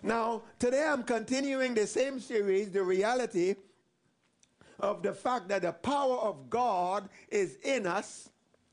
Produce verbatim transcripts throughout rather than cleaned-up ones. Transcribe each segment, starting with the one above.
Now, today I'm continuing the same series, the reality of the fact that the power of God is in us,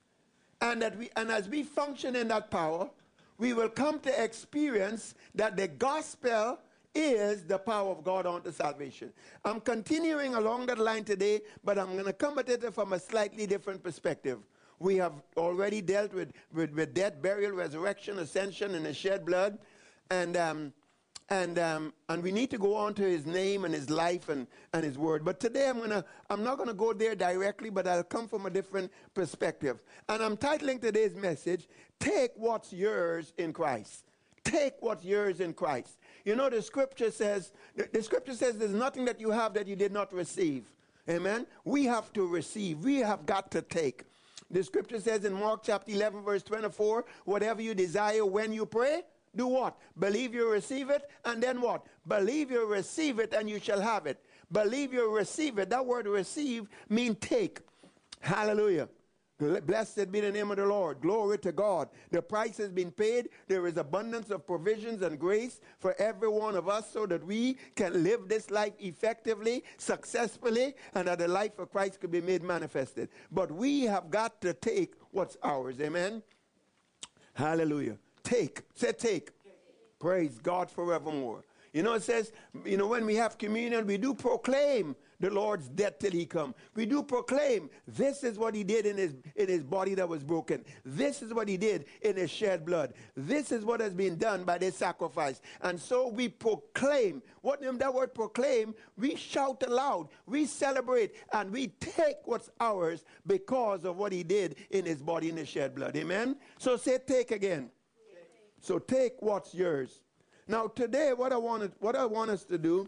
and that we, and as we function in that power, we will come to experience that the gospel is the power of God unto salvation. I'm continuing along that line today, but I'm going to come at it from a slightly different perspective. We have already dealt with, with, with death, burial, resurrection, ascension, and the shed blood. And um, and um, and we need to go on to his name and his life and, and his word. But today I'm gonna I'm not gonna go there directly, but I'll come from a different perspective. And I'm titling today's message, Take What's Yours in Christ. Take what's yours in Christ. You know, the scripture says, the, the scripture says there's nothing that you have that you did not receive. Amen? We have to receive. We have got to take. The scripture says in Mark chapter eleven, verse twenty-four, whatever you desire when you pray, do what? Believe you receive it, and then what? Believe you receive it, and you shall have it. Believe you receive it. That word receive means take. Hallelujah. Blessed be the name of the Lord. Glory to God. The price has been paid. There is abundance of provisions and grace for every one of us so that we can live this life effectively, successfully, and that the life of Christ could be made manifested. But we have got to take what's ours. Amen? Hallelujah. Take. Say take. Praise God forevermore. You know, it says, you know, when we have communion, we do proclaim the Lord's death till he come. We do proclaim this is what he did in his, in his body that was broken. This is what he did in his shed blood. This is what has been done by this sacrifice. And so we proclaim. What in that word proclaim, we shout aloud, we celebrate, and we take what's ours because of what he did in his body in his shed blood. Amen? So say take again. So take what's yours. Now today what I wanted, what I want us to do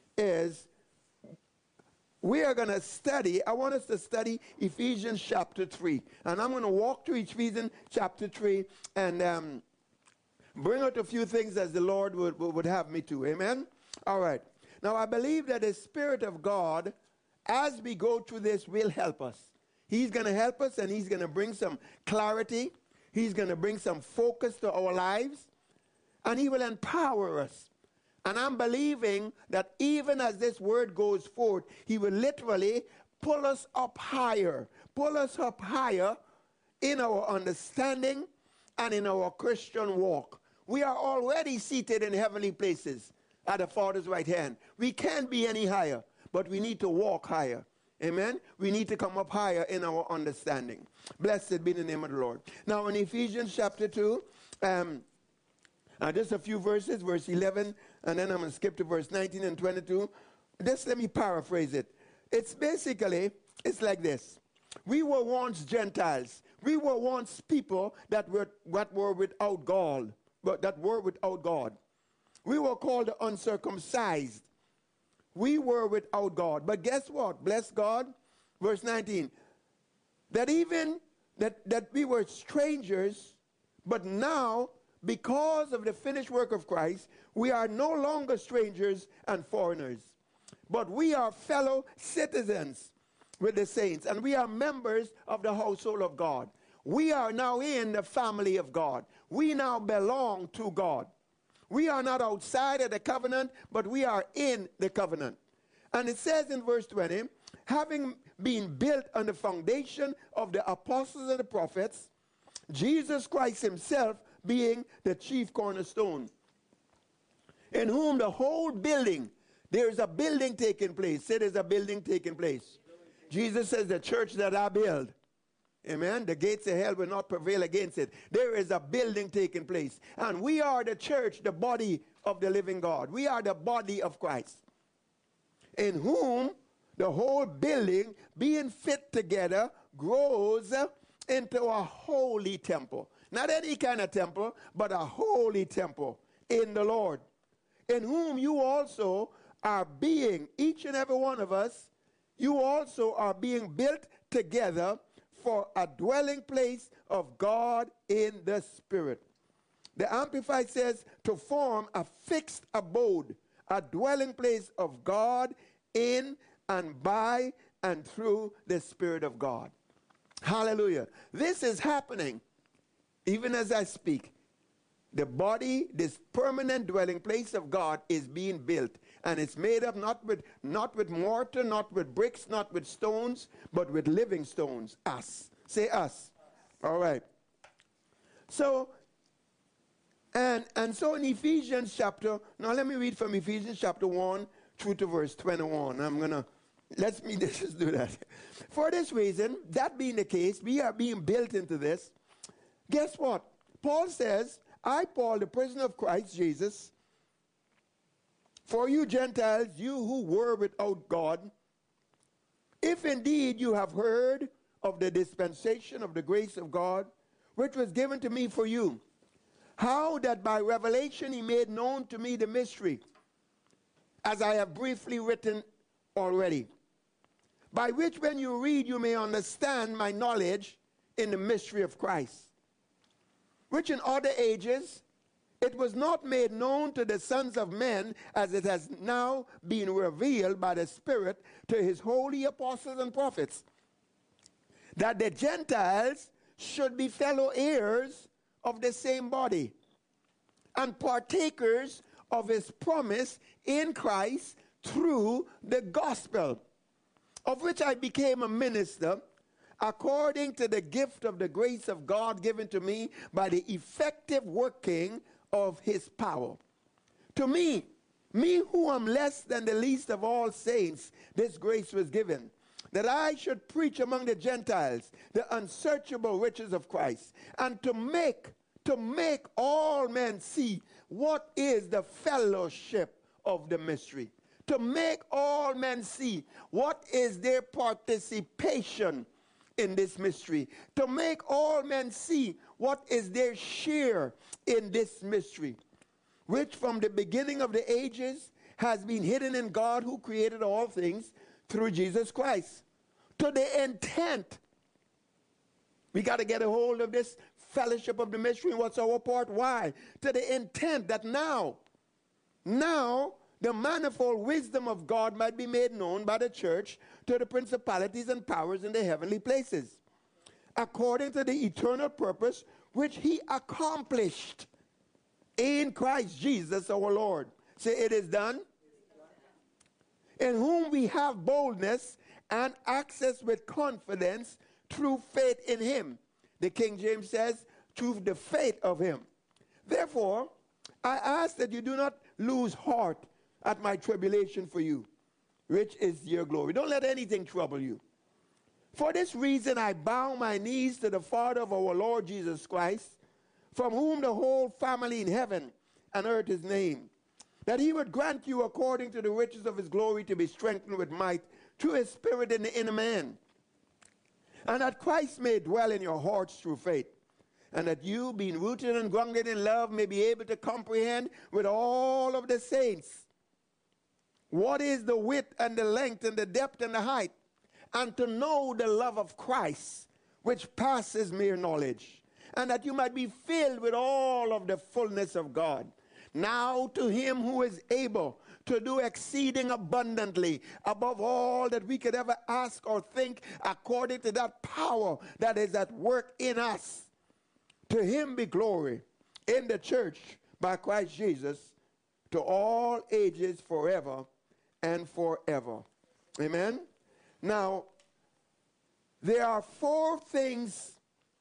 is we are going to study, I want us to study Ephesians chapter three. And I'm going to walk through Ephesians chapter three and um, bring out a few things as the Lord would, would have me to. Amen? All right. Now I believe that the Spirit of God, as we go through this, will help us. He's going to help us, and he's going to bring some clarity. He's going to bring some focus to our lives. And he will empower us. And I'm believing that even as this word goes forth, he will literally pull us up higher, pull us up higher in our understanding and in our Christian walk. We are already seated in heavenly places at the Father's right hand. We can't be any higher, but we need to walk higher. Amen? We need to come up higher in our understanding. Blessed be the name of the Lord. Now in Ephesians chapter two, um, Uh, just a few verses, verse eleven, and then I'm going to skip to verse nineteen and twenty-two. Just let me paraphrase it. It's basically, it's like this. We were once Gentiles. We were once people that were, that were without God, but that were without God. We were called the uncircumcised. We were without God. But guess what? Bless God. Verse nineteen. That even, that, that we were strangers, but now, because of the finished work of Christ, we are no longer strangers and foreigners, but we are fellow citizens with the saints, and we are members of the household of God. We are now in the family of God. We now belong to God. We are not outside of the covenant, but we are in the covenant. And it says in verse twenty, having been built on the foundation of the apostles and the prophets, Jesus Christ himself being the chief cornerstone, in whom the whole building, there is a building taking place. Say there's a building taking place. Jesus says the church that I build, amen, the gates of hell will not prevail against it. There is a building taking place. And we are the church, the body of the living God. We are the body of Christ, in whom the whole building being fit together grows into a holy temple. Not any kind of temple, but a holy temple in the Lord, in whom you also are being, each and every one of us, you also are being built together for a dwelling place of God in the Spirit. The Amplified says to form a fixed abode, a dwelling place of God in and by and through the Spirit of God. Hallelujah. This is happening even as I speak. The body, this permanent dwelling place of God, is being built. And it's made up not with, not with mortar, not with bricks, not with stones, but with living stones. Us. Say us. All right. So, and, and so in Ephesians chapter, now let me read from Ephesians chapter one through to verse twenty-one. I'm going to, let's me just do that. For this reason, that being the case, we are being built into this. Guess what? Paul says, I, Paul, the prisoner of Christ Jesus, for you Gentiles, you who were without God, if indeed you have heard of the dispensation of the grace of God, which was given to me for you, how that by revelation he made known to me the mystery, as I have briefly written already, by which when you read you may understand my knowledge in the mystery of Christ, which in other ages it was not made known to the sons of men, as it has now been revealed by the Spirit to his holy apostles and prophets, that the Gentiles should be fellow heirs of the same body, and partakers of his promise in Christ through the gospel, of which I became a minister, according to the gift of the grace of God given to me by the effective working of his power. To me, me who am less than the least of all saints, this grace was given, that I should preach among the Gentiles the unsearchable riches of Christ, and to make, to make all men see what is the fellowship of the mystery. To make all men see what is their participation in this mystery, to make all men see what is their share in this mystery, which from the beginning of the ages has been hidden in God who created all things through Jesus Christ. To the intent, we got to get a hold of this fellowship of the mystery. What's our part? Why? To the intent that now, now, the manifold wisdom of God might be made known by the church to the principalities and powers in the heavenly places, according to the eternal purpose which he accomplished in Christ Jesus our Lord. Say, it is done. In whom we have boldness and access with confidence through faith in him. The King James says, through the faith of him. Therefore, I ask that you do not lose heart at my tribulation for you, which is your glory. Don't let anything trouble you. For this reason I bow my knees to the Father of our Lord Jesus Christ, from whom the whole family in heaven and earth is named, that he would grant you according to the riches of his glory to be strengthened with might through his Spirit in the inner man, and that Christ may dwell in your hearts through faith, and that you, being rooted and grounded in love, may be able to comprehend with all of the saints what is the width and the length and the depth and the height, and to know the love of Christ, which passes mere knowledge, and that you might be filled with all of the fullness of God. Now to him who is able to do exceeding abundantly above all that we could ever ask or think, according to that power that is at work in us, to him be glory in the church by Christ Jesus to all ages forever and forever. Amen. Now, there are four things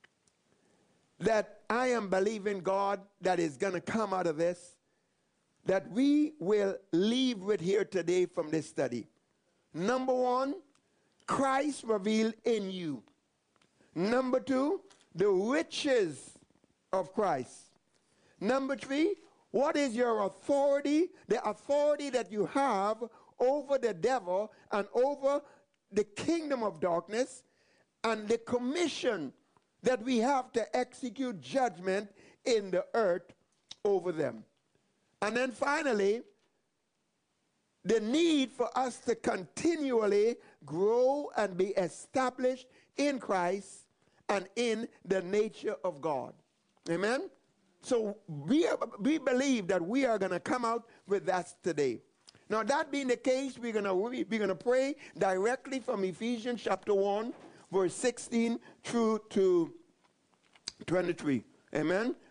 that I am believing God that is going to come out of this, that we will leave with here today from this study. Number one, Christ revealed in you. Number two, the riches of Christ. Number three, what is your authority? The authority that you have over the devil and over the kingdom of darkness, and the commission that we have to execute judgment in the earth over them. And then finally, the need for us to continually grow and be established in Christ and in the nature of God. Amen? So we, are, we believe that we are going to come out with that today. Now, that being the case, we're going to we're going to pray directly from Ephesians chapter one, verse sixteen through to twenty-three. Amen?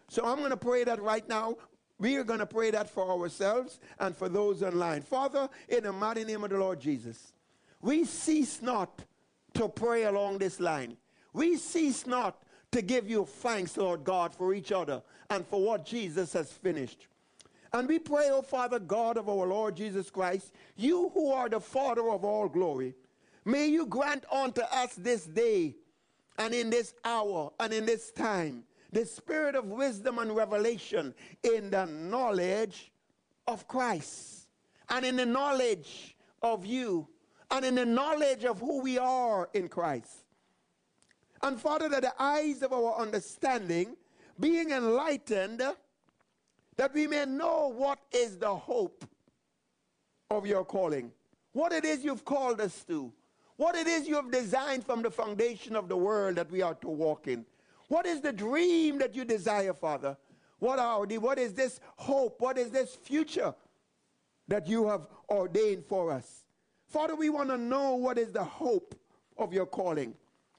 So I'm going to pray that right now. We are going to pray that for ourselves and for those online. Father, in the mighty name of the Lord Jesus, we cease not to pray along this line. We cease not to give you thanks, Lord God, for each other and for what Jesus has finished. And we pray, O Father God of our Lord Jesus Christ, you who are the Father of all glory, may you grant unto us this day and in this hour and in this time the spirit of wisdom and revelation in the knowledge of Christ and in the knowledge of you and in the knowledge of who we are in Christ. And Father, that the eyes of our understanding being enlightened, that we may know what is the hope of your calling, what it is you've called us to, what it is you have designed from the foundation of the world that we are to walk in. What is the dream that you desire, Father? What are the, what is this hope? What is this future that you have ordained for us? Father, we want to know what is the hope of your calling.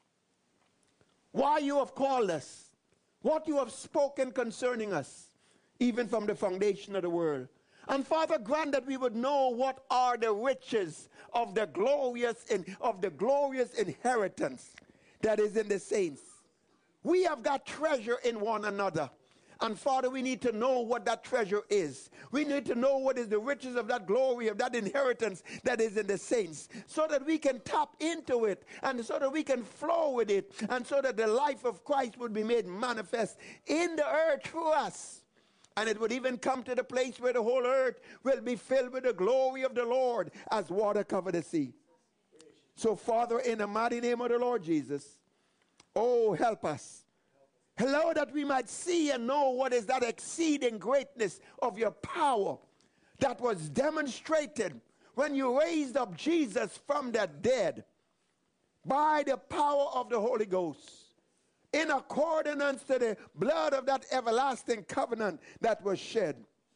Why you have called us. What you have spoken concerning us, even from the foundation of the world. And Father, grant that we would know what are the riches of the glorious in, of the glorious inheritance that is in the saints. We have got treasure in one another. And Father, we need to know what that treasure is. We need to know what is the riches of that glory, of that inheritance that is in the saints, so that we can tap into it, and so that we can flow with it, and so that the life of Christ would be made manifest in the earth through us. And it would even come to the place where the whole earth will be filled with the glory of the Lord as water cover the sea. So Father, in the mighty name of the Lord Jesus, oh, help us. Hello, that we might see and know what is that exceeding greatness of your power that was demonstrated when you raised up Jesus from the dead by the power of the Holy Ghost, in accordance to the blood of that everlasting covenant that was shed.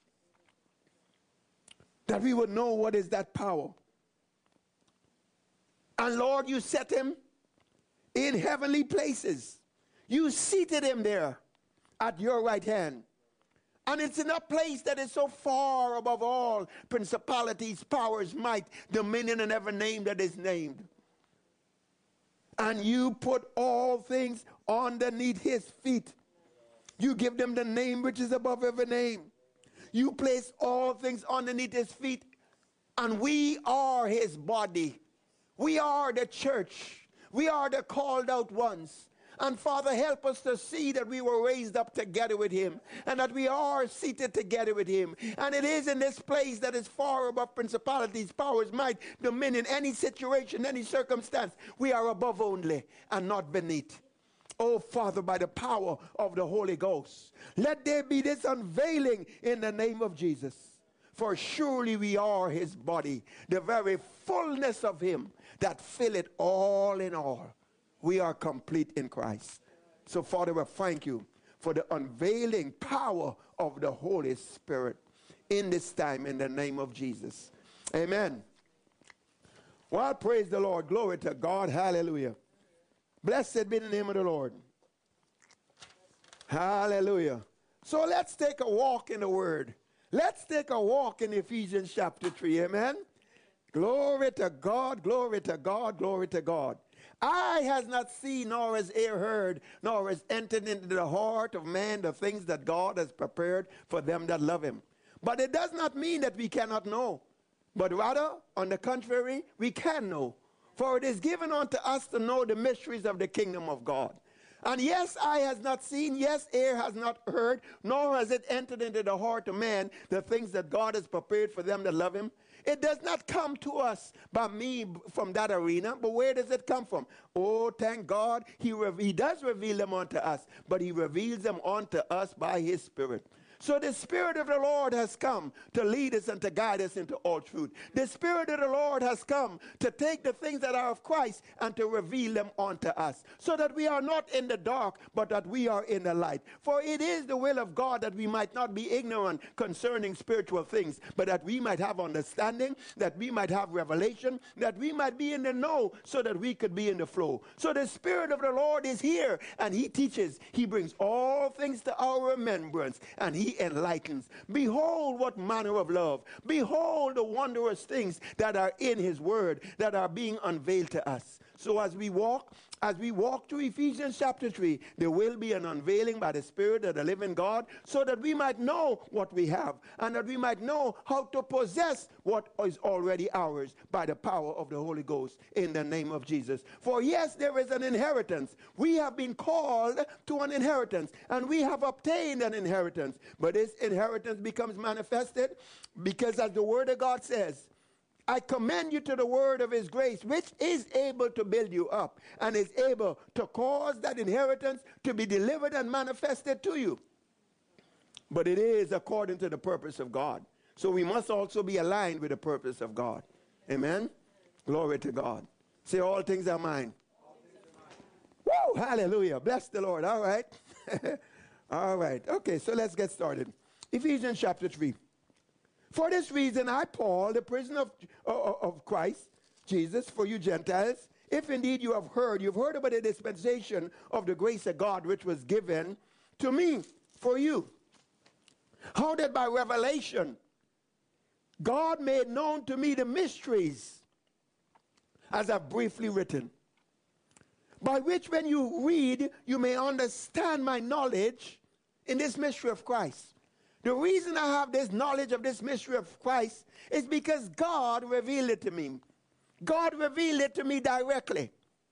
That we would know what is that power. And Lord, you set him in heavenly places. You seated him there at your right hand. And it's in a place that is so far above all principalities, powers, might, dominion, and every name that is named. And you put all things underneath his feet. You give them the name which is above every name. You place all things underneath his feet. And we are his body. We are the church. We are the called out ones. And Father, help us to see that we were raised up together with him, and that we are seated together with him. And it is in this place that is far above principalities, powers, might, dominion, any situation, any circumstance. We are above only and not beneath. Oh, Father, by the power of the Holy Ghost, let there be this unveiling in the name of Jesus. For surely we are his body, the very fullness of him that filleth all in all. We are complete in Christ. So, Father, we thank you for the unveiling power of the Holy Spirit in this time in the name of Jesus. Amen. Well, praise the Lord. Glory to God. Hallelujah. Blessed be the name of the Lord. Hallelujah. So let's take a walk in the Word. Let's take a walk in Ephesians chapter three. Amen. Glory to God. Glory to God. Glory to God. Eye has not seen, nor has ear heard, nor has entered into the heart of man the things that God has prepared for them that love him. But it does not mean that we cannot know, but rather, on the contrary, we can know. For it is given unto us to know the mysteries of the kingdom of God. And yes, eye has not seen, yes, ear has not heard, nor has it entered into the heart of man the things that God has prepared for them that love him. It does not come to us by me from that arena, but where does it come from? Oh, thank God, he, he does reveal them unto us, but he reveals them unto us by his Spirit. So the Spirit of the Lord has come to lead us and to guide us into all truth. The Spirit of the Lord has come to take the things that are of Christ and to reveal them unto us, so that we are not in the dark, but that we are in the light. For it is the will of God that we might not be ignorant concerning spiritual things, but that we might have understanding, that we might have revelation, that we might be in the know, so that we could be in the flow. So the Spirit of the Lord is here, and he teaches. He brings all things to our remembrance, and he enlightens. Behold what manner of love. Behold the wondrous things that are in his word, that are being unveiled to us. So as we walk, as we walk through Ephesians chapter three, there will be an unveiling by the Spirit of the living God, so that we might know what we have, and that we might know how to possess what is already ours by the power of the Holy Ghost, in the name of Jesus. For yes, there is an inheritance. We have been called to an inheritance, and we have obtained an inheritance. But this inheritance becomes manifested because, as the Word of God says, I commend you to the word of his grace, which is able to build you up and is able to cause that inheritance to be delivered and manifested to you. But it is according to the purpose of God. So we must also be aligned with the purpose of God. Amen? Glory to God. Say, all things are mine. Woo! Hallelujah. Bless the Lord. All right. All right. Okay, so let's get started. Ephesians chapter three. For this reason, I, Paul, the prisoner of, of, of Christ, Jesus, for you Gentiles, if indeed you have heard, you've heard about the dispensation of the grace of God which was given to me for you. How that by revelation, God made known to me the mysteries, as I've briefly written, by which when you read, you may understand my knowledge in this mystery of Christ. The reason I have this knowledge of this mystery of Christ is because God revealed it to me. God revealed it to me directly.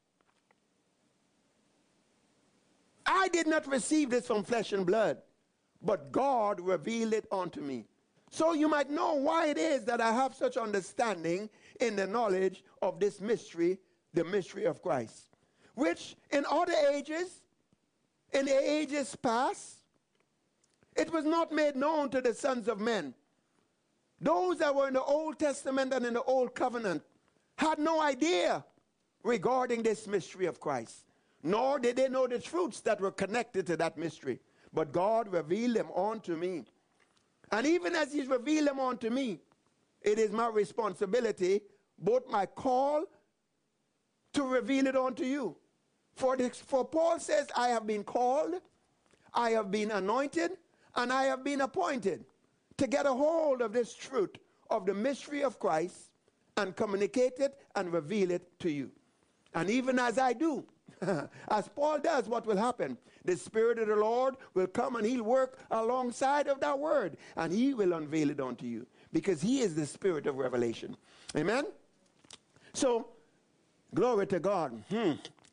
I did not receive this from flesh and blood, but God revealed it unto me. So you might know why it is that I have such understanding in the knowledge of this mystery, the mystery of Christ, which in other ages, in the ages past, it was not made known to the sons of men. Those that were in the Old Testament and in the Old Covenant had no idea regarding this mystery of Christ, nor did they know the truths that were connected to that mystery. But God revealed them unto me. And even as he's revealed them unto me, it is my responsibility, both my call, to reveal it unto you. For, this, for Paul says, I have been called, I have been anointed, and I have been appointed to get a hold of this truth of the mystery of Christ and communicate it and reveal it to you. And even as I do, as Paul does, what will happen? The Spirit of the Lord will come and he'll work alongside of that word, and he will unveil it unto you, because he is the Spirit of revelation. Amen? So, glory to God. Hmm.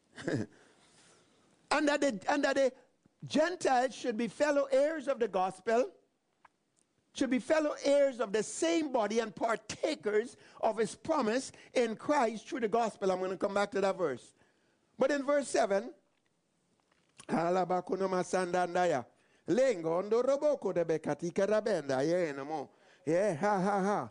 and, that the, and that the Gentiles should be fellow heirs of the gospel, should be fellow heirs of the same body and partakers of his promise in Christ through the gospel. I'm going to come back to that verse. But in verse seven, yeah, ha ha ha.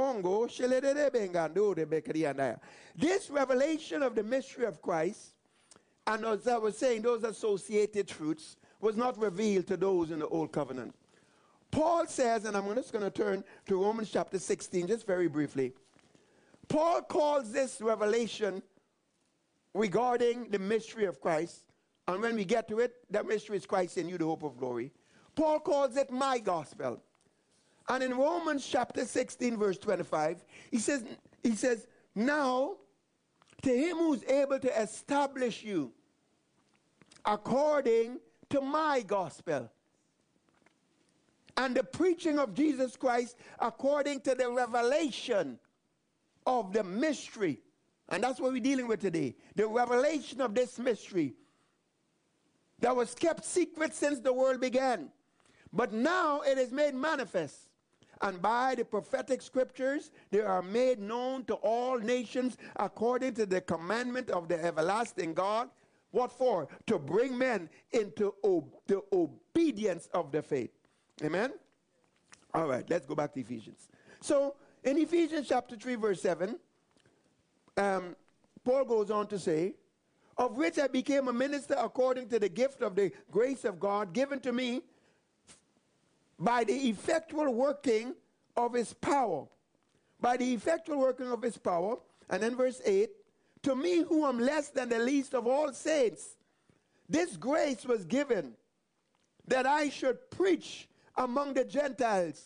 This revelation of the mystery of Christ, and as I was saying, those associated truths, was not revealed to those in the Old Covenant. Paul says, and I'm just going to turn to Romans chapter sixteen, just very briefly. Paul calls this revelation regarding the mystery of Christ, and when we get to it, that mystery is Christ in you, the hope of glory. Paul calls it my gospel. And in Romans chapter sixteen, verse twenty-five, he says, he says, now to him who's able to establish you according to my gospel, and the preaching of Jesus Christ according to the revelation of the mystery. And that's what we're dealing with today. The revelation of this mystery that was kept secret since the world began. But now it is made manifest. And by the prophetic scriptures, they are made known to all nations according to the commandment of the everlasting God. What for? To bring men into ob- the obedience of the faith. Amen? All right, let's go back to Ephesians. So, in Ephesians chapter three, verse seven, um, Paul goes on to say, of which I became a minister according to the gift of the grace of God given to me by the effectual working of his power. By the effectual working of his power. And then verse eight, to me who am less than the least of all saints, this grace was given that I should preach among the Gentiles.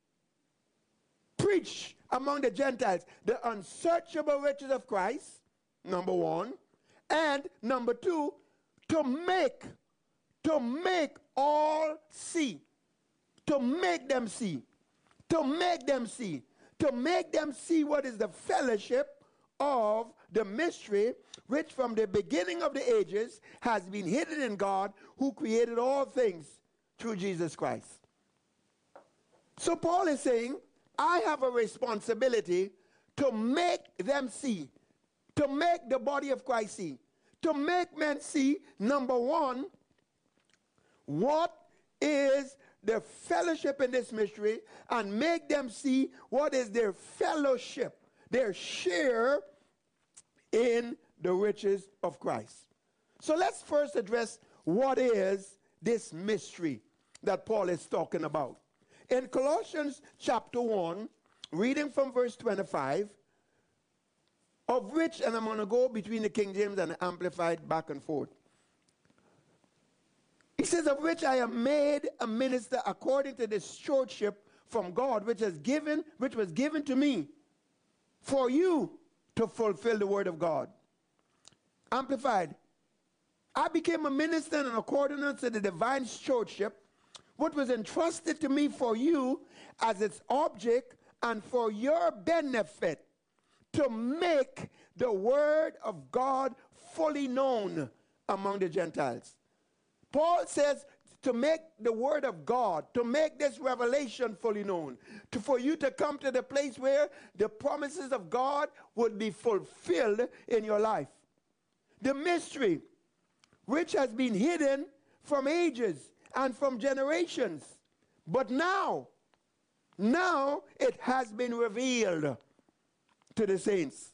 Preach among the Gentiles the unsearchable riches of Christ, number one. And number two, to make, to make all see. To make them see. To make them see. To make them see what is the fellowship of the mystery which from the beginning of the ages has been hidden in God who created all things through Jesus Christ. So Paul is saying, I have a responsibility to make them see, to make the body of Christ see, to make men see, number one, what is their fellowship in this mystery, and make them see what is their fellowship, their share in the riches of Christ. So let's first address what is this mystery that Paul is talking about. In Colossians chapter one, reading from verse twenty-five, of which, and I'm going to go between the King James and the Amplified back and forth. He says, of which I am made a minister according to the stewardship from God, which has given, which was given to me for you to fulfill the word of God. Amplified. I became a minister in accordance to the divine stewardship, what was entrusted to me for you as its object and for your benefit, to make the word of God fully known among the Gentiles. Paul says to make the word of God, to make this revelation fully known, to, for you to come to the place where the promises of God would be fulfilled in your life. The mystery which has been hidden from ages and from generations, but now, now it has been revealed to the saints.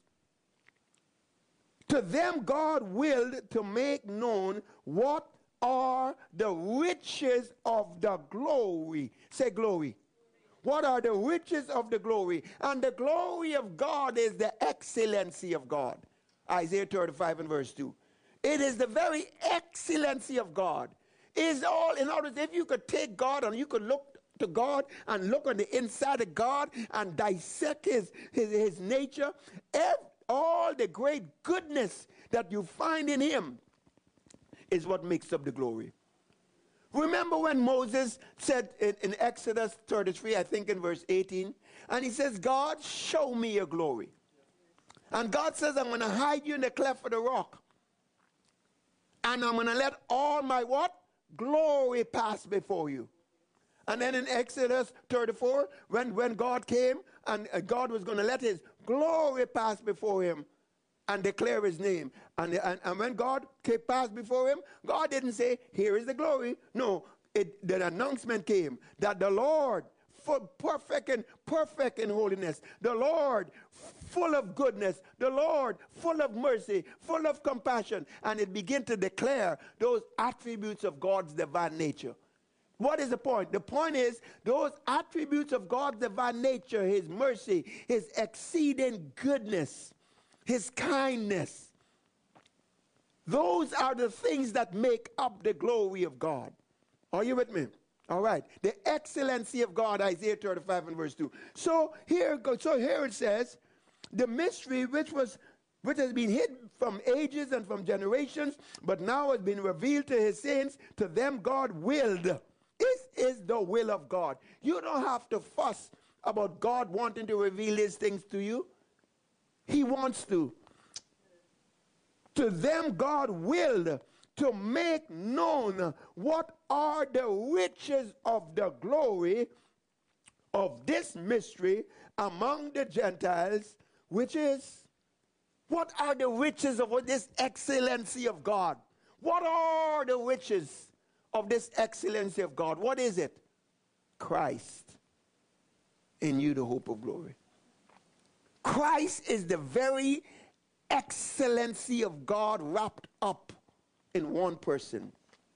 To them God willed to make known what are the riches of the glory. Say glory. What are the riches of the glory? And the glory of God is the excellency of God. Isaiah thirty-five and verse two. It is the very excellency of God. Is all, in other words, if you could take God and you could look to God and look on the inside of God and dissect his, his, his nature, every, all the great goodness that you find in him is what makes up the glory. Remember when Moses said in, in Exodus thirty-three, I think in verse eighteen, and he says, God, show me your glory. And God says, I'm going to hide you in the cleft of the rock. And I'm going to let all my what? Glory pass before you. And then in Exodus thirty-four, when, when God came and uh, God was going to let his glory pass before him and declare his name. And, and, and when God came passed before him, God didn't say, here is the glory. No, it, the announcement came that the Lord, full, perfect, and perfect in holiness, the Lord full of goodness, the Lord full of mercy, full of compassion, and it began to declare those attributes of God's divine nature. What is the point? The point is those attributes of God's divine nature, his mercy, his exceeding goodness, his kindness, those are the things that make up the glory of God. Are you with me? All right. The excellency of God, Isaiah thirty-five and verse two. So here, so here it says, the mystery which was which has been hid from ages and from generations, but now has been revealed to his saints. To them God willed. This is the will of God. You don't have to fuss about God wanting to reveal these things to you. He wants to. To them God willed to make known what are the riches of the glory of this mystery among the Gentiles, which is, what are the riches of this excellency of God? What are the riches of this excellency of God? What is it? Christ in you, the hope of glory. Christ is the very excellency of God wrapped up in one person.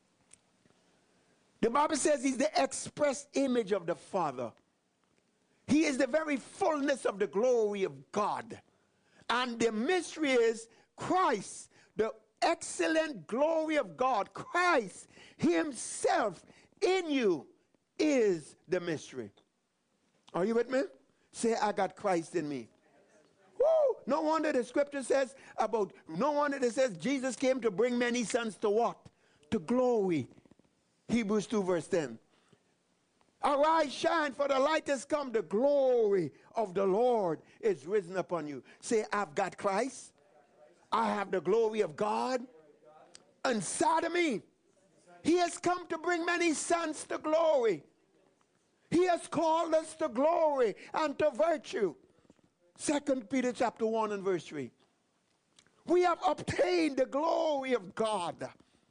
The Bible says he's the express image of the Father. He is the very fullness of the glory of God. And the mystery is Christ, the excellent glory of God. Christ himself in you is the mystery. Are you with me? Say, I got Christ in me. Woo! No wonder the scripture says about, no wonder it says Jesus came to bring many sons to what? To glory. Hebrews two verse ten. Arise, shine, for the light has come. The glory of the Lord is risen upon you. Say, I've got Christ. I have the glory of God inside of me. He has come to bring many sons to glory. He has called us to glory and to virtue. Second Peter chapter one and verse three. We have obtained the glory of God.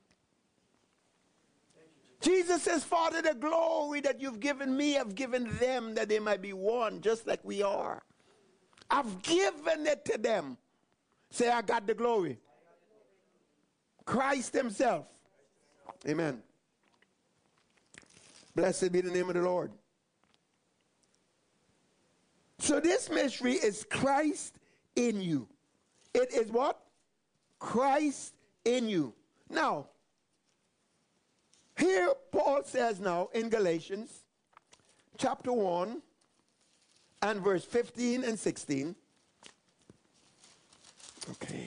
Jesus says, Father, the glory that you've given me, I've given them that they might be one, just like we are. I've given it to them. Say, I got the glory. Christ himself. Amen. Blessed be the name of the Lord. So this mystery is Christ in you. It is what? Christ in you. Now, here Paul says now in Galatians chapter one and verse fifteen and sixteen. Okay.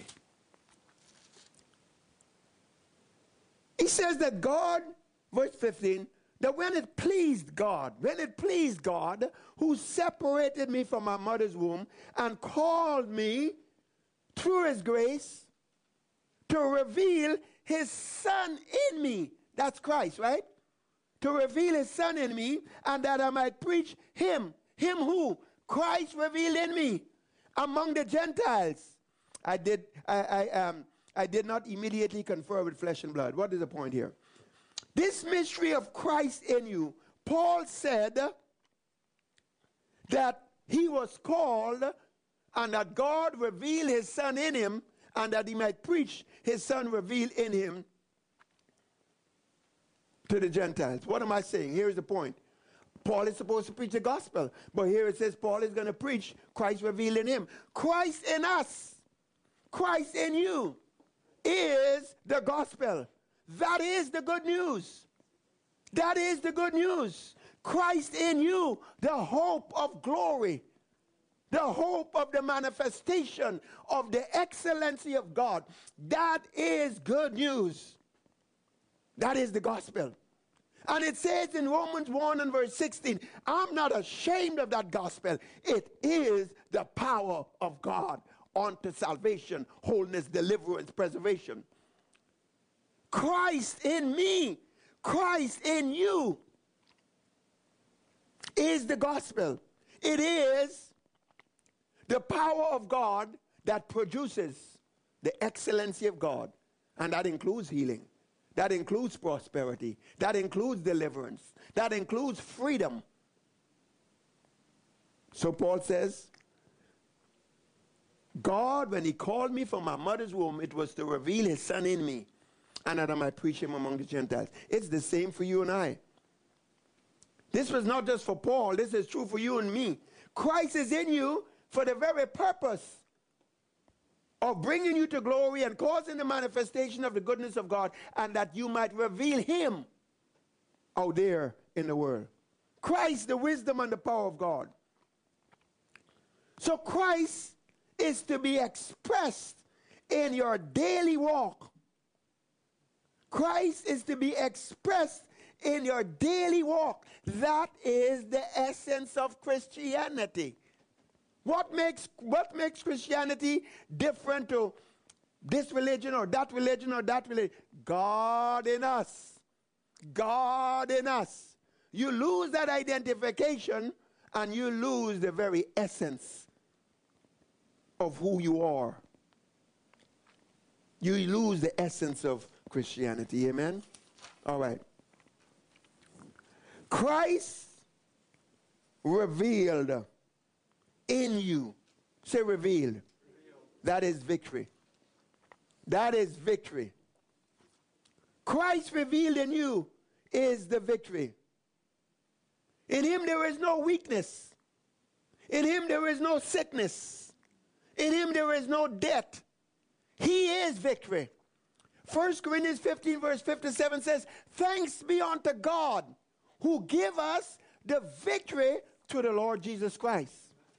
He says that God, verse fifteen, that when it pleased God, when it pleased God, who separated me from my mother's womb and called me through his grace to reveal his Son in me. That's Christ, right? To reveal his Son in me, and that I might preach him. Him who? Christ revealed in me among the Gentiles. I did, I, I, um, I did not immediately confer with flesh and blood. What is the point here? This mystery of Christ in you, Paul said that he was called and that God revealed his Son in him and that he might preach his Son revealed in him to the Gentiles. What am I saying? Here's the point. Paul is supposed to preach the gospel, but here it says Paul is going to preach Christ revealed in him. Christ in us, Christ in you is the gospel. That is the good news. That is the good news. Christ in you, the hope of glory. The hope of the manifestation of the excellency of God. That is good news. That is the gospel. And it says in Romans one and verse sixteen, I'm not ashamed of that gospel. It is the power of God unto salvation, wholeness, deliverance, preservation. Christ in me, Christ in you is the gospel. It is the power of God that produces the excellency of God. And that includes healing. That includes prosperity. That includes deliverance. That includes freedom. So Paul says, God, when he called me from my mother's womb, it was to reveal his Son in me, and that I might preach him among the Gentiles. It's the same for you and I. This was not just for Paul. This is true for you and me. Christ is in you for the very purpose of bringing you to glory and causing the manifestation of the goodness of God, and that you might reveal him out there in the world. Christ, the wisdom and the power of God. So Christ is to be expressed in your daily walk. Christ is to be expressed in your daily walk. That is the essence of Christianity. What makes, what makes Christianity different to this religion or that religion or that religion? God in us. God in us. You lose that identification and you lose the very essence of who you are. You lose the essence of Christianity. Amen? All right. Christ revealed in you. Say revealed. Revealed. That is victory. That is victory. Christ revealed in you is the victory. In him there is no weakness. In him there is no sickness. In him there is no death. He is victory. First Corinthians fifteen verse fifty-seven says, thanks be unto God who give us the victory through the Lord Jesus Christ.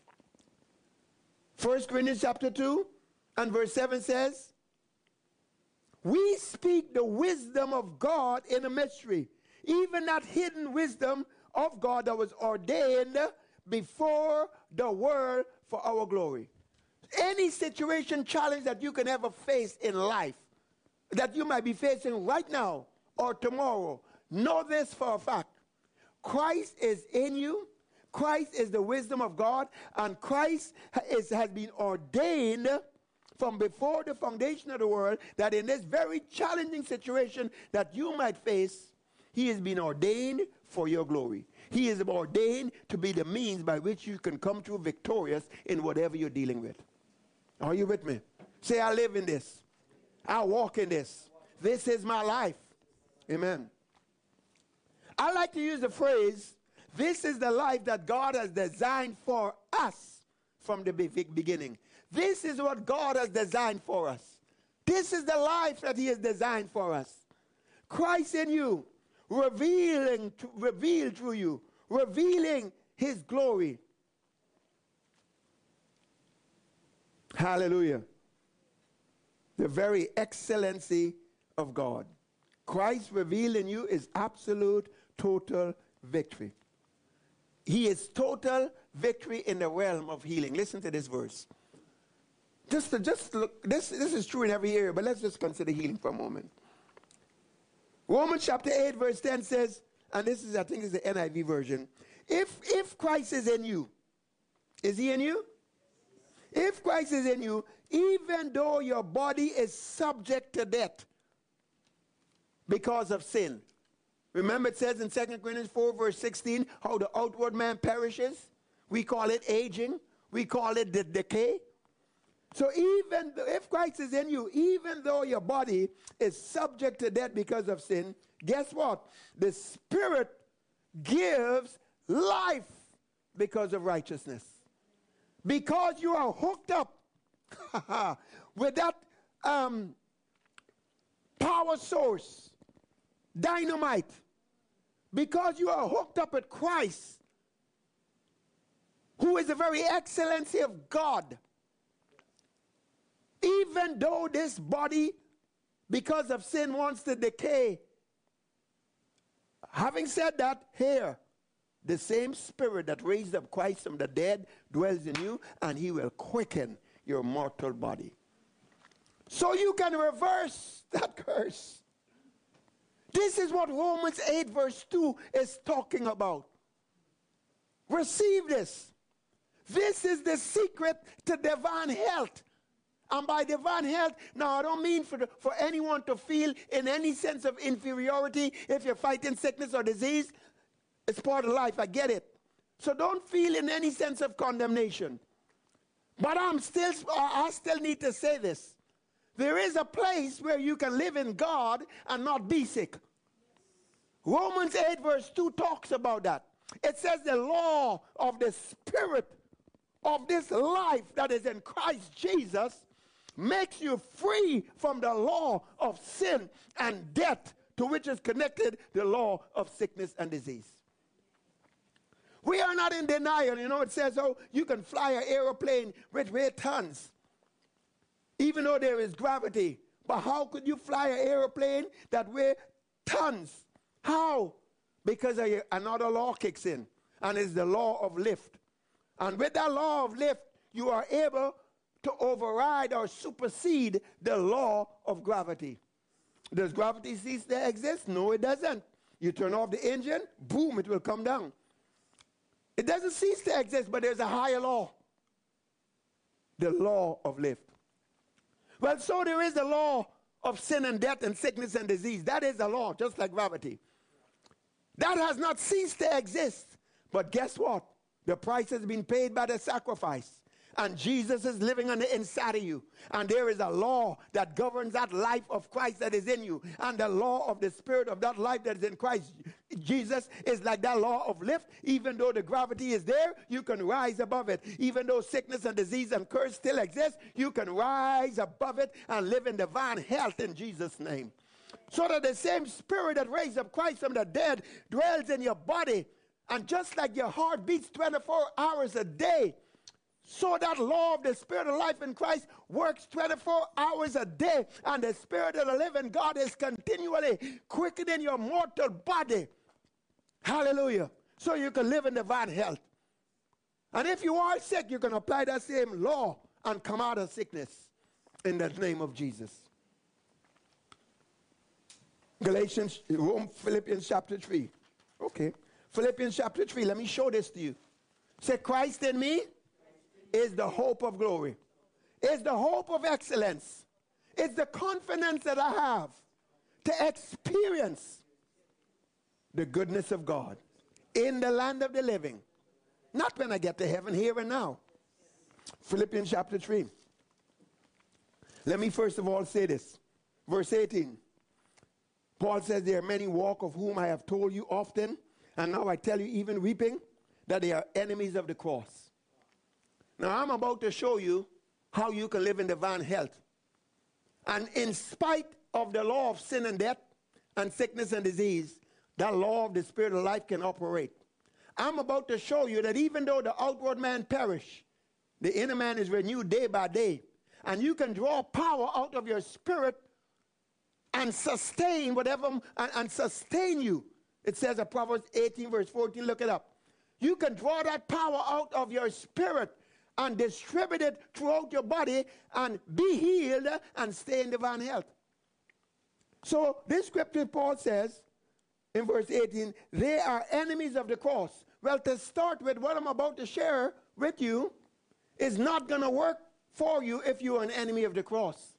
First Corinthians chapter two and verse seven says, we speak the wisdom of God in a mystery, even that hidden wisdom of God that was ordained before the world for our glory. Any situation, challenge that you can ever face in life, that you might be facing right now or tomorrow, know this for a fact. Christ is in you. Christ is the wisdom of God, and Christ is, has been ordained from before the foundation of the world, that in this very challenging situation that you might face, he has been ordained for your glory. He is ordained to be the means by which you can come through victorious in whatever you're dealing with. Are you with me? Say, I live in this. I walk in this. This is my life. Amen. I like to use the phrase, this is the life that God has designed for us from the beginning. This is what God has designed for us. This is the life that he has designed for us. Christ in you, revealing, to, revealed through you, revealing his glory. Hallelujah. The very excellency of God. Christ revealed in you is absolute, total victory. He is total victory in the realm of healing. Listen to this verse. Just, to, just look, this, this is true in every area, but let's just consider healing for a moment. Romans chapter eight verse ten says, and this is, I think is the N I V version, if, if Christ is in you, is he in you? If Christ is in you, even though your body is subject to death because of sin. Remember it says in Second Corinthians four verse sixteen, how the outward man perishes. We call it aging. We call it the decay. So even if Christ is in you, even though your body is subject to death because of sin, guess what? The Spirit gives life because of righteousness. Because you are hooked up with that um, power source, dynamite. Because you are hooked up with Christ, who is the very excellency of God. Even though this body, because of sin, wants to decay. Having said that, here, the same Spirit that raised up Christ from the dead dwells in you, and he will quicken your mortal body. So you can reverse that curse. This is what Romans eight verse two is talking about. Receive this. This is the secret to divine health. And by divine health, now I don't mean for, the, for anyone to feel in any sense of inferiority if you're fighting sickness or disease. It's part of life, I get it. So don't feel in any sense of condemnation. But I'm still, I still need to say this. There is a place where you can live in God and not be sick. Romans eight verse two talks about that. It says the law of the Spirit of this life that is in Christ Jesus makes you free from the law of sin and death, to which is connected the law of sickness and disease. We are not in denial. You know, it says, oh, you can fly an airplane which weighs tons, even though there is gravity. But how could you fly an airplane that weighs tons? How? Because a, another law kicks in, and it's the law of lift. And with that law of lift, you are able to override or supersede the law of gravity. Does gravity cease to exist? No, it doesn't. You turn off the engine, boom, it will come down. It doesn't cease to exist, but there's a higher law. The law of lift. Well, so there is the law of sin and death and sickness and disease. That is the law, just like gravity. That has not ceased to exist. But guess what? The price has been paid by the sacrifice. And Jesus is living on the inside of you. And there is a law that governs that life of Christ that is in you. And the law of the spirit of that life that is in Christ Jesus is like that law of lift. Even though the gravity is there, you can rise above it. Even though sickness and disease and curse still exist, you can rise above it and live in divine health in Jesus' name. So that the same spirit that raised up Christ from the dead dwells in your body. And just like your heart beats twenty-four hours a day, so that law of the spirit of life in Christ works twenty-four hours a day. And the spirit of the living God is continually quickening your mortal body. Hallelujah. So you can live in divine health. And if you are sick, you can apply that same law and come out of sickness in the name of Jesus. Galatians, Rome, Philippians chapter three. Okay. Philippians chapter three. Let me show this to you. Say, Christ in me is the hope of glory. It's the hope of excellence. It's the confidence that I have to experience the goodness of God in the land of the living. Not when I get to heaven, here and now. Philippians chapter three. Let me first of all say this. Verse eighteen. Paul says, there are many walk of whom I have told you often, and now I tell you even weeping, that they are enemies of the cross. Now I'm about to show you how you can live in divine health. And in spite of the law of sin and death and sickness and disease, that law of the spirit of life can operate. I'm about to show you that even though the outward man perish, the inner man is renewed day by day. And you can draw power out of your spirit and sustain whatever, and, and sustain you. It says in Proverbs eighteen verse fourteen, look it up. You can draw that power out of your spirit and distribute it throughout your body and be healed and stay in divine health. So this scripture, Paul says in verse eighteen, they are enemies of the cross. Well, to start with, what I'm about to share with you is not going to work for you if you're an enemy of the cross.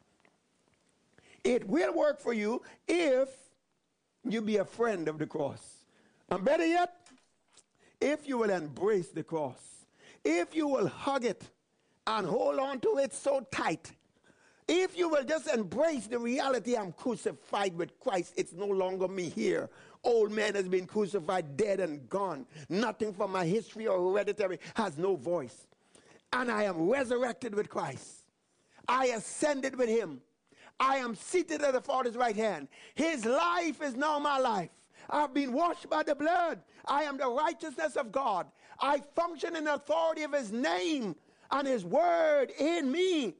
It will work for you if you be a friend of the cross. And better yet, if you will embrace the cross. If you will hug it and hold on to it so tight. If you will just embrace the reality, I'm crucified with Christ. It's no longer me here. Old man has been crucified, dead and gone. Nothing from my history or hereditary has no voice. And I am resurrected with Christ. I ascended with him. I am seated at the Father's right hand. His life is now my life. I've been washed by the blood. I am the righteousness of God. I function in the authority of his name, and his word in me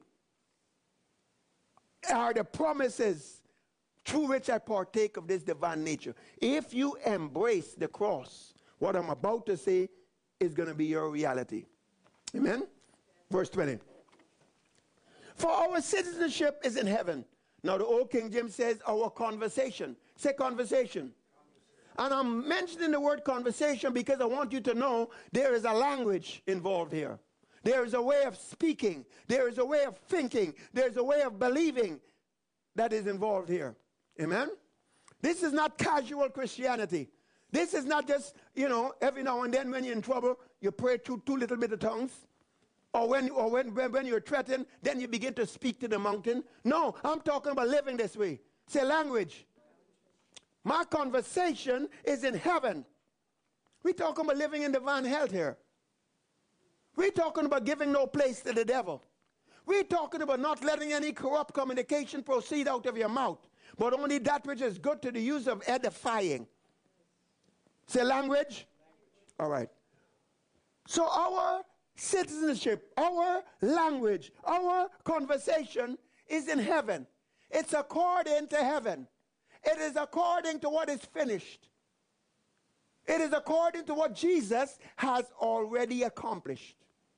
are the promises through which I partake of this divine nature. If you embrace the cross, what I'm about to say is going to be your reality. Amen? Verse twenty. For our citizenship is in heaven. Now the old King James says our conversation. Say conversation. And I'm mentioning the word conversation because I want you to know there is a language involved here. There is a way of speaking. There is a way of thinking. There's a way of believing that is involved here. Amen? This is not casual Christianity. This is not just, you know, every now and then when you're in trouble, you pray two, two little bit of tongues. Or when, or when, when, when you're threatened, then you begin to speak to the mountain. No, I'm talking about living this way. Say language. My conversation is in heaven. We're talking about living in divine health here. We're talking about giving no place to the devil. We're talking about not letting any corrupt communication proceed out of your mouth, but only that which is good to the use of edifying. Say language. All right. So our citizenship, our language, our conversation is in heaven. It's according to heaven. It is according to what is finished. It is according to what Jesus has already accomplished.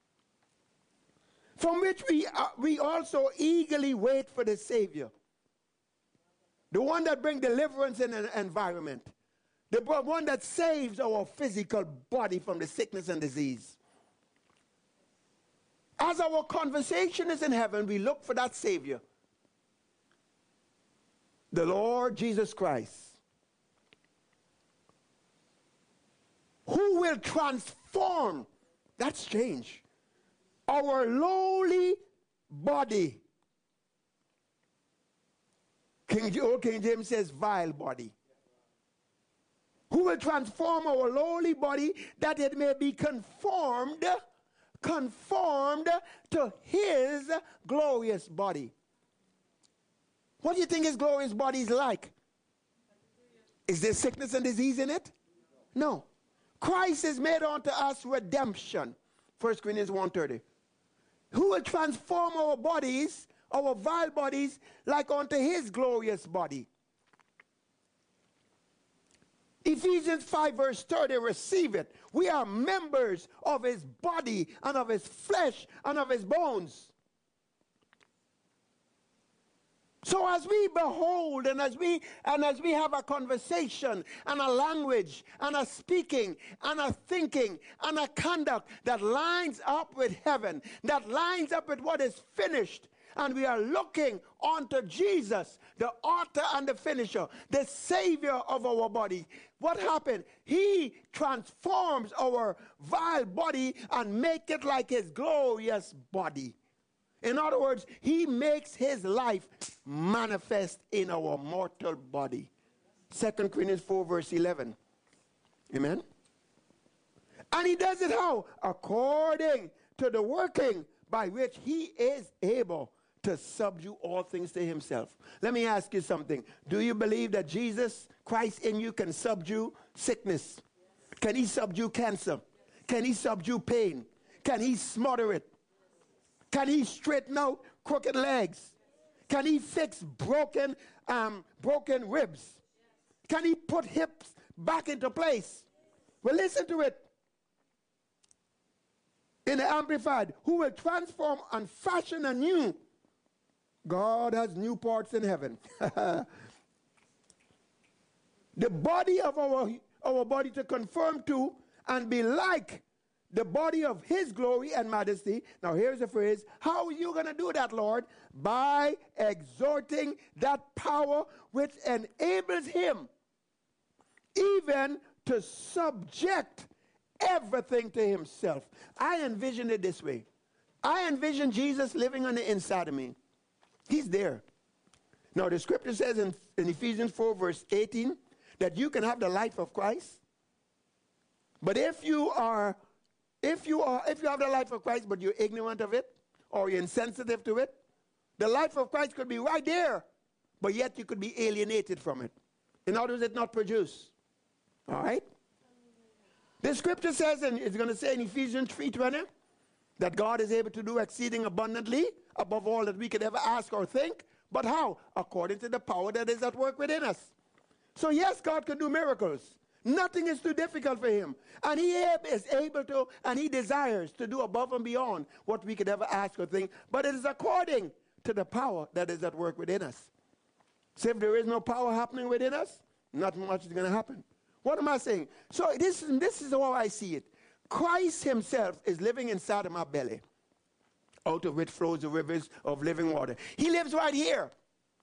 From which we, uh, we also eagerly wait for the Savior. The one that brings deliverance in an environment. The one that saves our physical body from the sickness and disease. As our conversation is in heaven, we look for that Savior. The Lord Jesus Christ. Who will transform That's strange. Our lowly body. King, Old King James says vile body. Who will transform our lowly body that it may be conformed, conformed to his glorious body. What do you think his glorious body is like? Is there sickness and disease in it? No. Christ has made unto us redemption. First Corinthians one thirty. Who will transform our bodies, our vile bodies, like unto his glorious body. Ephesians five verse thirty, receive it. We are members of his body and of his flesh and of his bones. So as we behold and as we and as we have a conversation and a language and a speaking and a thinking and a conduct that lines up with heaven, that lines up with what is finished, and we are looking unto Jesus, the author and the finisher, the savior of our body. What happened? He transforms our vile body and make it like his glorious body. In other words, he makes his life manifest in our mortal body. Second Corinthians four verse eleven. Amen? And he does it how? According to the working by which he is able to subdue all things to himself. Let me ask you something. Do you believe that Jesus Christ in you can subdue sickness? Yes. Can he subdue cancer? Yes. Can he subdue pain? Can he smother it? Can he straighten out crooked legs? Can he fix broken, um, broken ribs? Can he put hips back into place? Well, listen to it. In the Amplified, who will transform and fashion anew. God has new parts in heaven. The body of our, our body to conform to and be like the body of his glory and majesty. Now here's the phrase. How are you going to do that, Lord? By exerting that power which enables him even to subject everything to himself. I envision it this way. I envision Jesus living on the inside of me. He's there. Now the scripture says in, in Ephesians four verse eighteen that you can have the life of Christ. But if you are If you are, if you have the life of Christ, but you're ignorant of it, or you're insensitive to it, the life of Christ could be right there, but yet you could be alienated from it. In other words, it's not produced. All right? The scripture says, and it's going to say in Ephesians three twenty, that God is able to do exceeding abundantly above all that we could ever ask or think. But how? According to the power that is at work within us. So yes, God can do miracles. Nothing is too difficult for him. And he is able to, and he desires to do above and beyond what we could ever ask or think. But it is according to the power that is at work within us. So if there is no power happening within us, not much is going to happen. What am I saying? So this, this is how I see it. Christ himself is living inside of my belly, out of which flows the rivers of living water. He lives right here.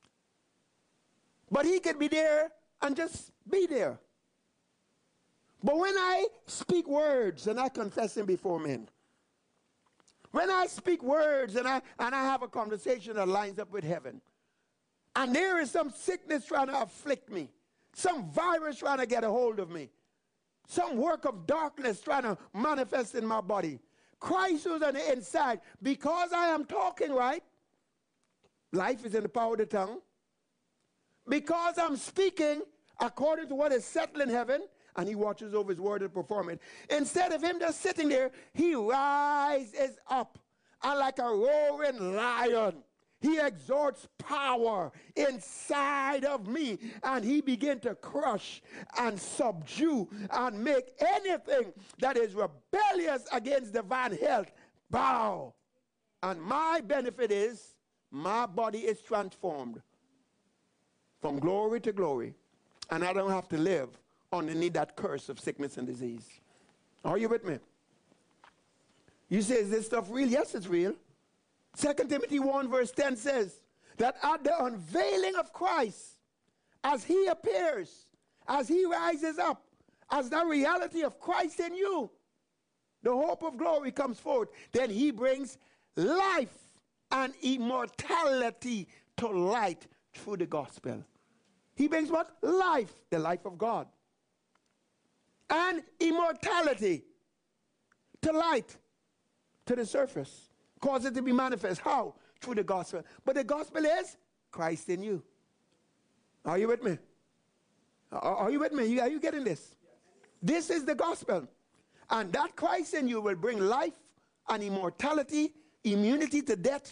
But he could be there and just be there. But when I speak words and I confess him before men, when I speak words and I, and I have a conversation that lines up with heaven, and there is some sickness trying to afflict me, some virus trying to get a hold of me, some work of darkness trying to manifest in my body, Christ who's on the inside, because I am talking right, life is in the power of the tongue, because I'm speaking according to what is settled in heaven, and he watches over his word to perform it. Instead of him just sitting there, he rises up. And like a roaring lion, he exerts power inside of me. And he begins to crush and subdue and make anything that is rebellious against divine health bow. And my benefit is my body is transformed from glory to glory. And I don't have to live underneath that curse of sickness and disease. Are you with me? You say, is this stuff real? Yes, it's real. Second Timothy one verse ten says that at the unveiling of Christ, as he appears, as he rises up, as the reality of Christ in you, the hope of glory comes forth, then he brings life and immortality to light through the gospel. He brings what? Life, the life of God. And immortality to light, to the surface. Cause it to be manifest. How? Through the gospel. But the gospel is Christ in you. Are you with me? Are, are you with me? Are you getting this? Yes. This is the gospel. And that Christ in you will bring life and immortality, immunity to death,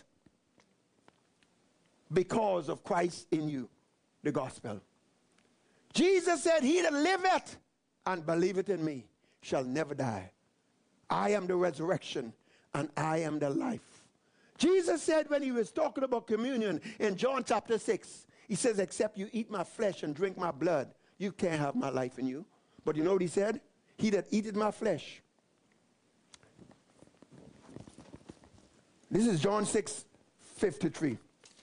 because of Christ in you, the gospel. Jesus said, he that liveth and believeth in me shall never die. I am the resurrection and I am the life. Jesus said when he was talking about communion in John chapter six, he says, except you eat my flesh and drink my blood, you can't have my life in you. But you know what he said? He that eateth my flesh. This is John six fifty-three.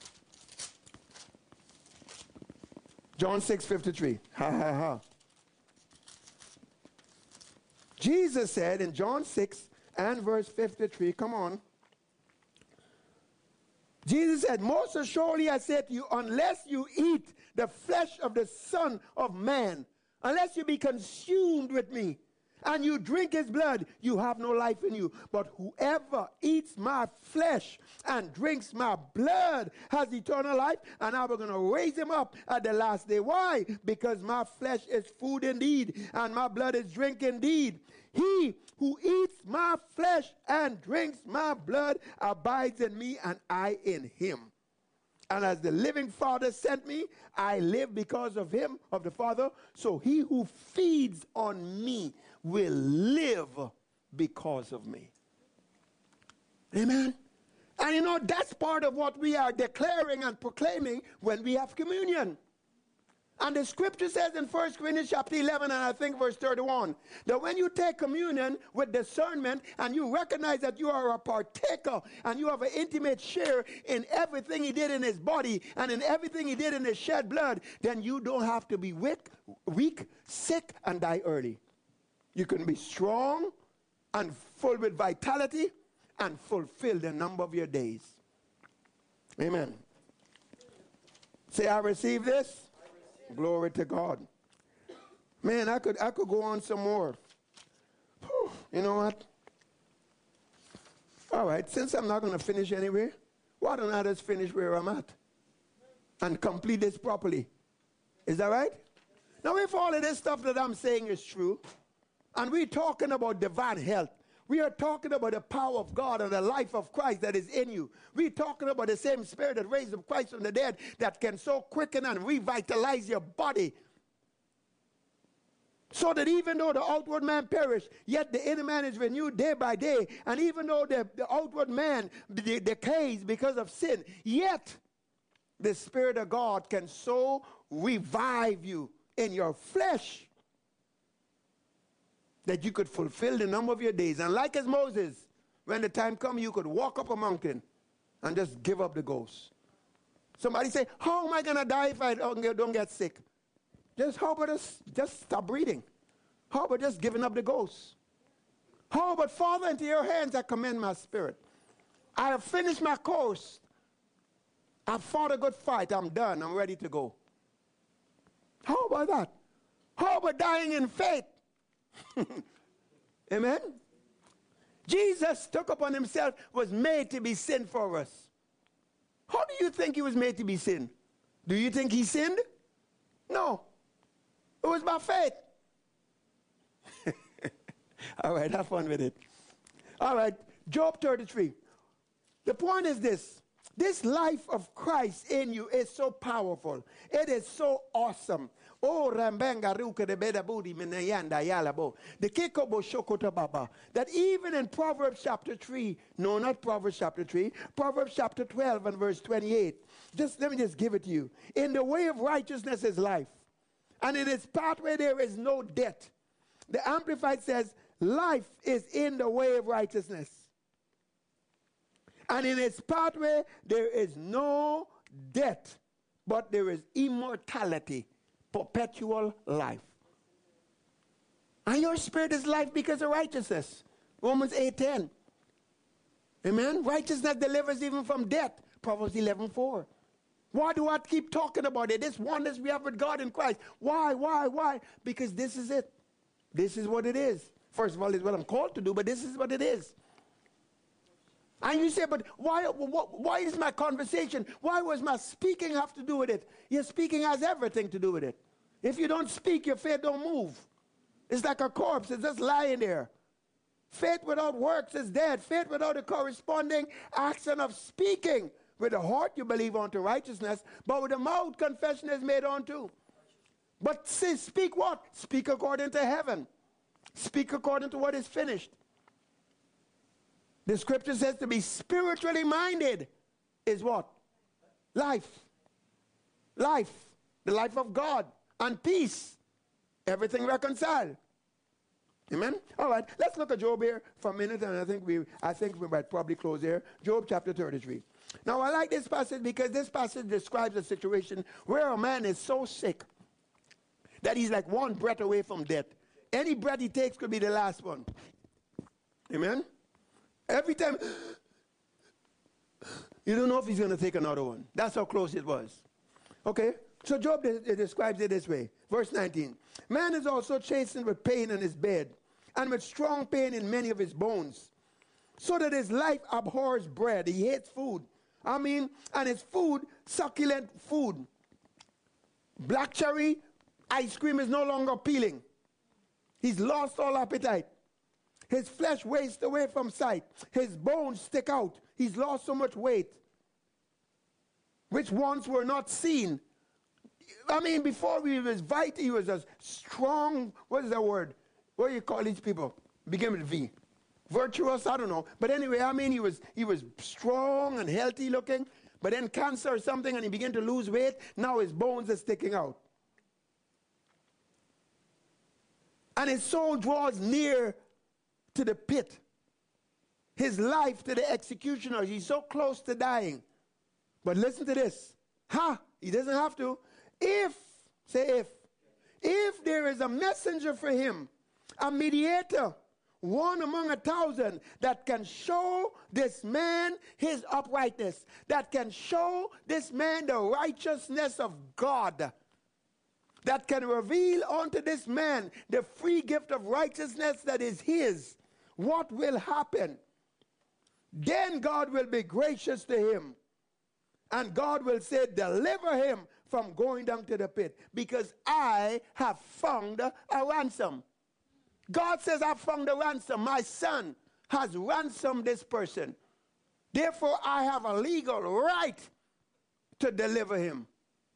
John six fifty-three. Ha ha ha. Jesus said in John six and verse fifty-three, come on. Jesus said, most assuredly I say to you, unless you eat the flesh of the Son of Man, unless you be consumed with me, and you drink his blood, you have no life in you. But whoever eats my flesh and drinks my blood has eternal life, and I'm going to raise him up at the last day. Why? Because my flesh is food indeed, and my blood is drink indeed. He who eats my flesh and drinks my blood abides in me, and I in him. And as the living Father sent me, I live because of him, of the Father. So he who feeds on me will live because of me. Amen. And you know, that's part of what we are declaring and proclaiming when we have communion. And the scripture says in First Corinthians chapter eleven, and I think verse thirty-one, that when you take communion with discernment and you recognize that you are a partaker and you have an intimate share in everything he did in his body and in everything he did in his shed blood, then you don't have to be weak, weak, sick, and die early. You can be strong and full with vitality and fulfill the number of your days. Amen. Say, I receive this. Glory to God. Man, I could I could go on some more. Whew, you know what? All right, since I'm not going to finish anywhere, why don't I just finish where I'm at and complete this properly? Is that right? Now, if all of this stuff that I'm saying is true, and we're talking about divine health, we are talking about the power of God and the life of Christ that is in you. We're talking about the same spirit that raised up Christ from the dead that can so quicken and revitalize your body. So that even though the outward man perish, yet the inner man is renewed day by day. And even though the, the outward man de- decays because of sin, yet the Spirit of God can so revive you in your flesh that you could fulfill the number of your days. And like as Moses, when the time comes, you could walk up a mountain and just give up the ghost. Somebody say, how am I going to die if I don't get, don't get sick? Just how about just, just stop breathing? How about just giving up the ghost? How about, Father, into your hands I commend my spirit. I have finished my course. I've fought a good fight. I'm done. I'm ready to go. How about that? How about dying in faith? Amen. Jesus took upon himself, was made to be sin for us. How do you think he was made to be sin? Do you think he sinned? No. It was by faith. All right, have fun with it. All right, Job thirty-three. The point is this. This life of Christ in you is so powerful. It is so awesome. Oh, Rambenga Ruka de Bedabudi Menayanda Yalabo. The Kikobo Shokota Baba. That even in Proverbs chapter three, no, not Proverbs chapter three, Proverbs chapter twelve and verse twenty-eight. Just let me just give it to you. In the way of righteousness is life, and in its pathway there is no death. The Amplified says, life is in the way of righteousness. And in its pathway there is no death, but there is immortality. Perpetual life. And your spirit is life because of righteousness. Romans eight ten. Amen? Righteousness delivers even from death. Proverbs eleven four. Why do I keep talking about it? This oneness we have with God in Christ. Why, why, why? Because this is it. This is what it is. First of all, it's what I'm called to do, but this is what it is. And you say, but why, why is my conversation, why was my speaking have to do with it? Your speaking has everything to do with it. If you don't speak, your faith don't move. It's like a corpse. It's just lying there. Faith without works is dead. Faith without a corresponding action of speaking. With the heart you believe unto righteousness, but with the mouth confession is made unto. But say, speak what? Speak according to heaven. Speak according to what is finished. The scripture says to be spiritually minded is what? Life. Life. The life of God. And peace. Everything reconciled. Amen? All right, let's look at Job here for a minute, and I think we I think we might probably close here. Job chapter thirty-three. Now, I like this passage because this passage describes a situation where a man is so sick that he's like one breath away from death. Any breath he takes could be the last one. Amen? Every time, you don't know if he's going to take another one. That's how close it was. Okay? So Job de- describes it this way. Verse nineteen. Man is also chastened with pain in his bed, and with strong pain in many of his bones, so that his life abhors bread. He hates food. I mean, and his food, succulent food. Black cherry ice cream is no longer appealing. He's lost all appetite. His flesh wastes away from sight. His bones stick out. He's lost so much weight, which once were not seen. I mean, before he was vital, he was a strong, what is that word? What do you call these people? Begin with V. Virtuous, I don't know. But anyway, I mean, he was, he was strong and healthy looking, but then cancer or something, and he began to lose weight. Now his bones are sticking out. And his soul draws near to the pit. His life to the executioner. He's so close to dying. But listen to this. Ha! He doesn't have to. If, say if, if there is a messenger for him, a mediator, one among a thousand, that can show this man his uprightness, that can show this man the righteousness of God, that can reveal unto this man the free gift of righteousness that is his, what will happen? Then God will be gracious to him. And God will say, deliver him from going down to the pit, because I have found a ransom. God says, I've found a ransom. My son has ransomed this person. Therefore, I have a legal right to deliver him.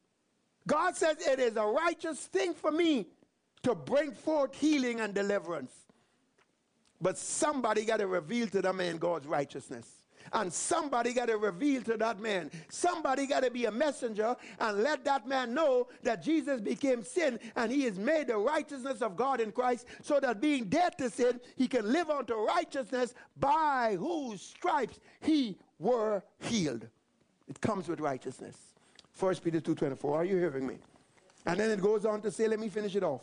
God says it is a righteous thing for me to bring forth healing and deliverance. But somebody got to reveal to the man God's righteousness. And somebody got to reveal to that man. Somebody got to be a messenger and let that man know that Jesus became sin and he is made the righteousness of God in Christ, so that being dead to sin, he can live unto righteousness, by whose stripes he were healed. It comes with righteousness. First Peter two twenty-four. Are you hearing me? And then it goes on to say, let me finish it off.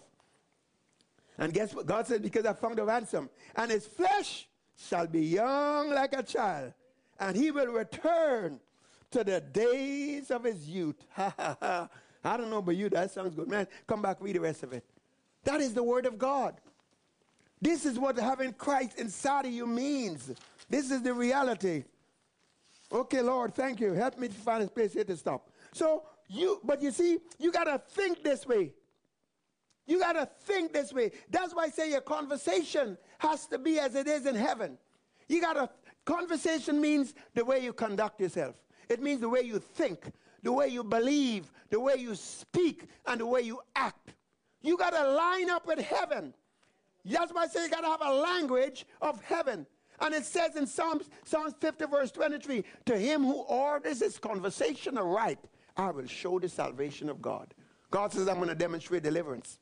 And guess what? God said, because I found a ransom, and his flesh shall be young like a child, and he will return to the days of his youth. I don't know about you, that sounds good. Man, come back, read the rest of it. That is the word of God. This is what having Christ inside of you means. This is the reality. Okay, Lord, thank you. Help me to find a place here to stop. So, you, but you see, you got to think this way. You got to think this way. That's why I say your conversation has to be as it is in heaven. You got to, conversation means the way you conduct yourself. It means the way you think, the way you believe, the way you speak, and the way you act. You got to line up with heaven. That's why I say you got to have a language of heaven. And it says in Psalms, Psalms fifty verse twenty-three, to him who orders his conversation aright, I will show the salvation of God. God says, I'm going to demonstrate deliverance.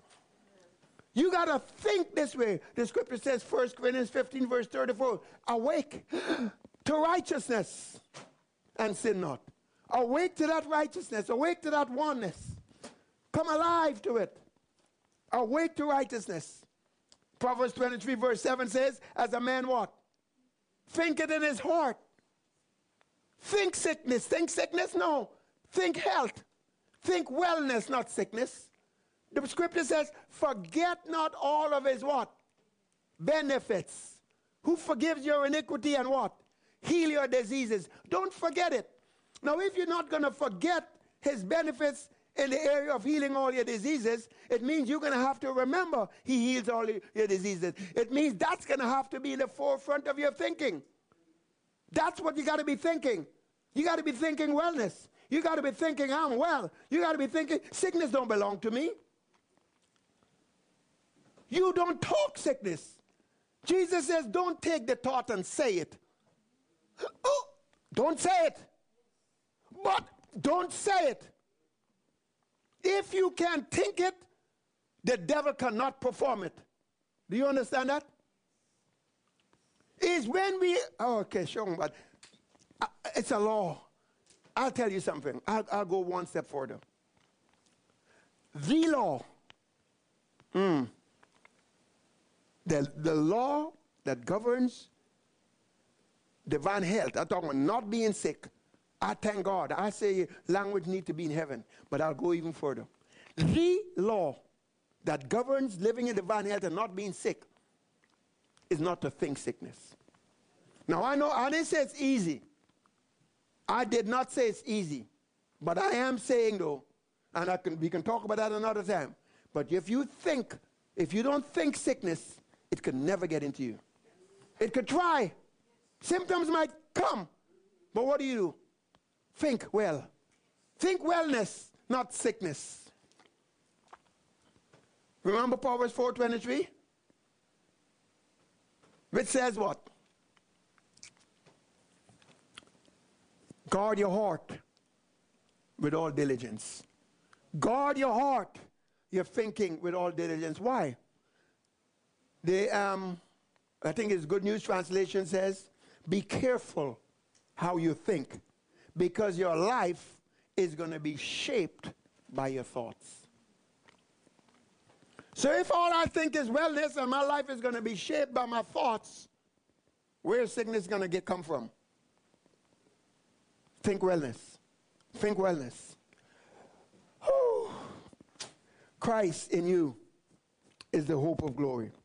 You got to think this way. The scripture says, First Corinthians fifteen verse thirty-four, awake to righteousness and sin not. Awake to that righteousness. Awake to that oneness. Come alive to it. Awake to righteousness. Proverbs twenty-three verse seven says, as a man what? Think it in his heart. Think sickness. Think sickness? No. Think health. Think wellness, not sickness. The scripture says, forget not all of his what? Benefits. Who forgives your iniquity and what? Heal your diseases. Don't forget it. Now, if you're not going to forget his benefits in the area of healing all your diseases, it means you're going to have to remember he heals all your diseases. It means that's going to have to be in the forefront of your thinking. That's what you got to be thinking. You got to be thinking wellness. You got to be thinking I'm well. You got to be thinking sickness don't belong to me. You don't talk sickness. Jesus says don't take the thought and say it. Oh, don't say it. But don't say it. If you can think it, the devil cannot perform it. Do you understand that? Is when we, oh, okay, show me, but uh, it's a law. I'll tell you something. I'll, I'll go one step further. The law, mm, the, the law that governs divine health, I'm talking about not being sick. I thank God. I say language need to be in heaven, but I'll go even further. The law that governs living in divine health and not being sick is not to think sickness. Now I know, I didn't say it's easy. I did not say it's easy. But I am saying though, and I can, we can talk about that another time, but if you think, if you don't think sickness, it could never get into you. It could try. Symptoms might come, but what do you do? Think well. Think wellness, not sickness. Remember Proverbs four twenty-three? Which says what? Guard your heart with all diligence. Guard your heart, your thinking with all diligence. Why? The, um, I think it's Good News Translation says, be careful how you think, because your life is going to be shaped by your thoughts. So if all I think is wellness and my life is going to be shaped by my thoughts, where is sickness going to get come from? Think wellness. Think wellness. Whew. Christ in you is the hope of glory.